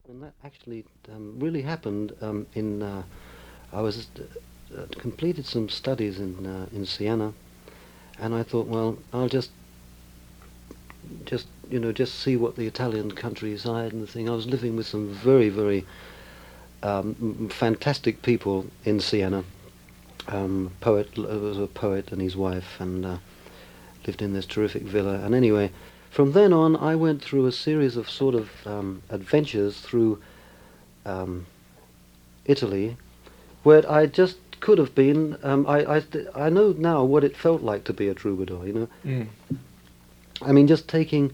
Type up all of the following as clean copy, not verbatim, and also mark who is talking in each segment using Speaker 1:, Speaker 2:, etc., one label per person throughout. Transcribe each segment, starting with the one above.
Speaker 1: And that actually really happened in. I was completed some studies in Siena, and I thought, well, I'll just see what the Italian countryside and the thing. I was living with some very very fantastic people in Siena. Poet was a poet and his wife, and lived in this terrific villa. And anyway, from then on, I went through a series of sort of adventures through um, Italy, where I just could have been. I know now what it felt like to be a troubadour.
Speaker 2: Mm.
Speaker 1: I mean, just taking,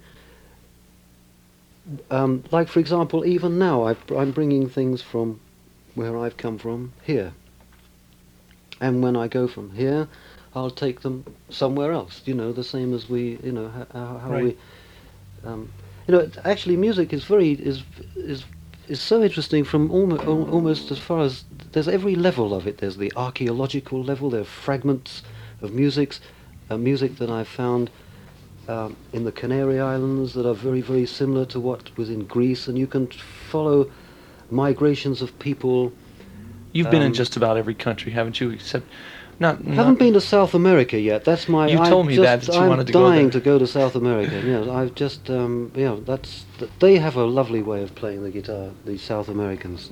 Speaker 1: like for example, even now I'm bringing things from where I've come from here, and when I go from here, I'll take them somewhere else. The same as we, how
Speaker 2: Right.
Speaker 1: we, um, actually, music is is so interesting from almost as far as there's every level of it. There's the archaeological level. There are fragments of music that I've found in the Canary Islands that are very, very similar to what was in Greece, and you can follow migrations of people.
Speaker 2: You've been in
Speaker 1: Um,
Speaker 2: just about every country, haven't you? Except, not.
Speaker 1: haven't been to South America yet. That's my.
Speaker 2: You told me that you
Speaker 1: I'm
Speaker 2: wanted to go
Speaker 1: dying
Speaker 2: there.
Speaker 1: to go to South America. I've just they have a lovely way of playing the guitar. The South Americans,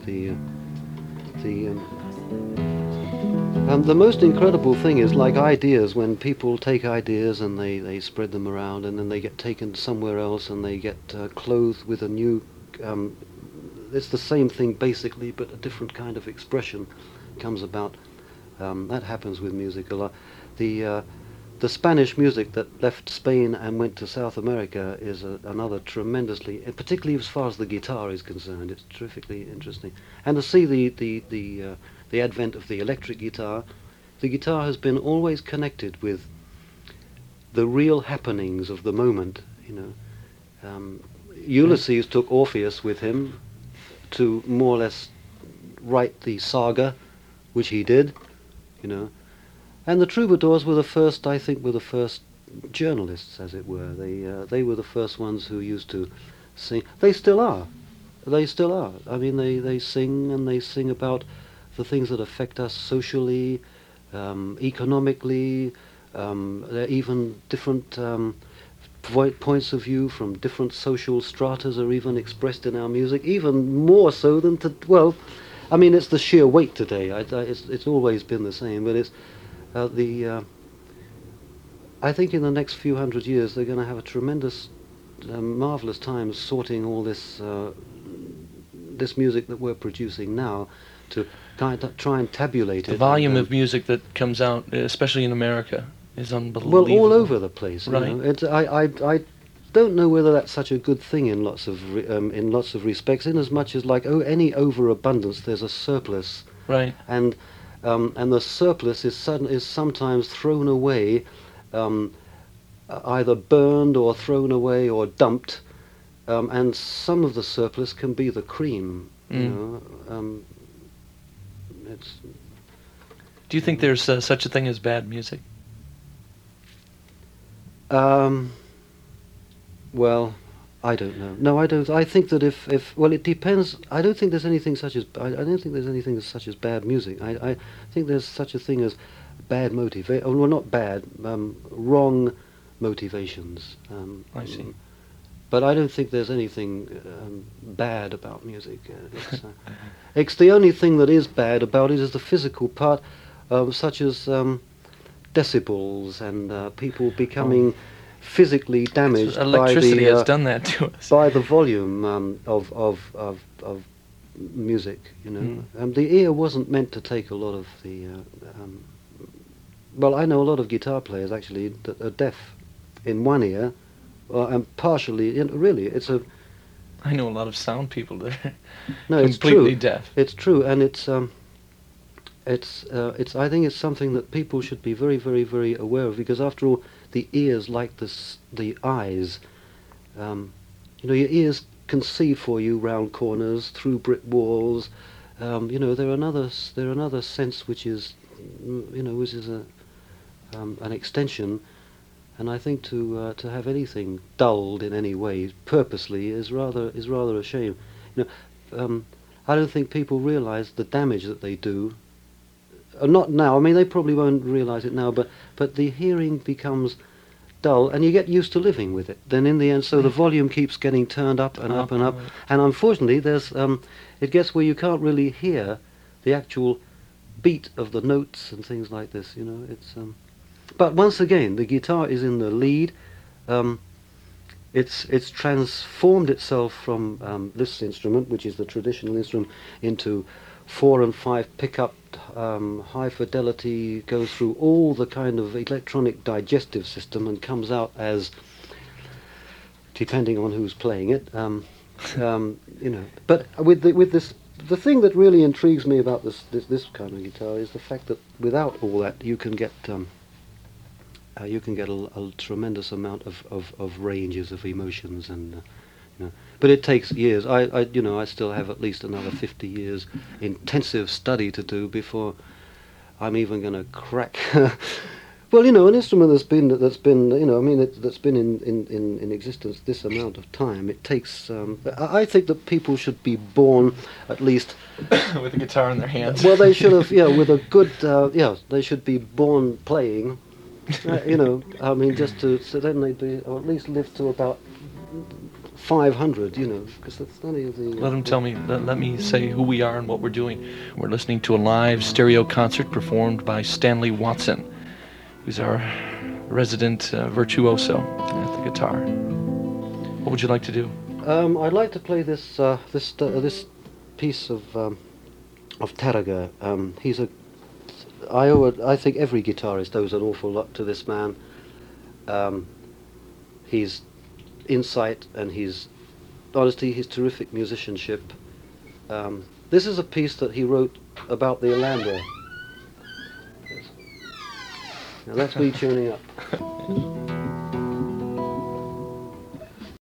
Speaker 1: the most incredible thing is like ideas, when people take ideas and they spread them around, and then they get taken somewhere else and they get clothed with a new. Um, it's the same thing basically, but a different kind of expression comes about. That happens with music a lot. The uh, the Spanish music that left Spain and went to South America is another tremendously, particularly as far as the guitar is concerned, it's terrifically interesting. And to see the advent of the electric guitar, the guitar has been always connected with the real happenings of the moment. Ulysses took Orpheus with him to more or less write the saga, which he did. You know, And the troubadours were the first, I think, were the first journalists, as it were. They were the first ones who used to sing. They still are. They still are. I mean, they sing, and they sing about the things that affect us socially, economically. There are even different points of view from different social stratas are even expressed in our music, even more so than well. I mean, it's the sheer weight today. It's always been the same, but it's the I think in the next few hundred years they're going to have a tremendous, marvelous time sorting all this music that we're producing now to kind of try and tabulate
Speaker 2: The
Speaker 1: it.
Speaker 2: volume of music that comes out, especially in America, is unbelievable.
Speaker 1: Well, all over the place.
Speaker 2: Right.
Speaker 1: I don't know whether that's such a good thing in lots of in lots of respects. In as much as like any overabundance, there's a surplus,
Speaker 2: Right.
Speaker 1: And the surplus is sometimes thrown away, um, either burned or thrown away or dumped, and some of the surplus can be the cream. It's
Speaker 2: Do you think there's such a thing as bad music?
Speaker 1: um, well, I don't know. No, I don't. I think that if well, it depends. I don't think there's anything such as. I don't think there's anything as such as bad music. I think there's such a thing as bad motivation. Well, not bad. Wrong motivations.
Speaker 2: I see.
Speaker 1: But I don't think there's anything bad about music. It's the only thing that is bad about it is the physical part, such as decibels and people becoming physically damaged
Speaker 2: Electricity has done that to us.
Speaker 1: by the volume of music. The ear wasn't meant to take a lot of the. Well, I know a lot of guitar players actually that are deaf in one ear, and partially. Really, it's a.
Speaker 2: I know a lot of sound people that are
Speaker 1: No, it's
Speaker 2: completely
Speaker 1: true.
Speaker 2: deaf.
Speaker 1: It's true, and it's. I think it's something that people should be very, very, very aware of, because after all, the ears, like the eyes. Your ears can see for you round corners, through brick walls. They're another sense which is, which is an extension. And I think to have anything dulled in any way purposely is rather a shame. You know, I don't think people realise the damage that they do. Not now. I mean, they probably won't realise it now, but the hearing becomes dull, and you get used to living with it. Then in the end, so the volume keeps getting turned up and up and up, and unfortunately, there's it gets where you can't really hear the actual beat of the notes and things like this. You know, it's. But once again, the guitar is in the lead. It's transformed itself from this instrument, which is the traditional instrument, into 4 and 5 pickup, high fidelity, goes through all the kind of electronic digestive system and comes out as, depending on who's playing it, you know. But with this, the thing that really intrigues me about this kind of guitar is the fact that without all that, you can get a tremendous amount of ranges of emotions, and you know. But it takes years. I still have at least another 50 years intensive study to do before I'm even going to crack. Well, you know, an instrument that's been you know, I mean, that's been in existence this amount of time. It takes. I think that people should be born at least
Speaker 2: with a guitar in their hands.
Speaker 1: Well, they should have. Yeah, with a good. They should be born playing. You know, I mean, so then they'd be, or at least live to about 500, you know, because that's none of the...
Speaker 2: Let them tell me, let me say who we are and what we're doing. We're listening to a live stereo concert performed by Stanley Watson, who's our resident virtuoso at the guitar. What would you like to do?
Speaker 1: I'd like to play this piece of Taraga. He's a... I think every guitarist owes an awful lot to this man. His insight and his honesty, his terrific musicianship. This is a piece that he wrote about the Alhambra. Now that's me tuning up.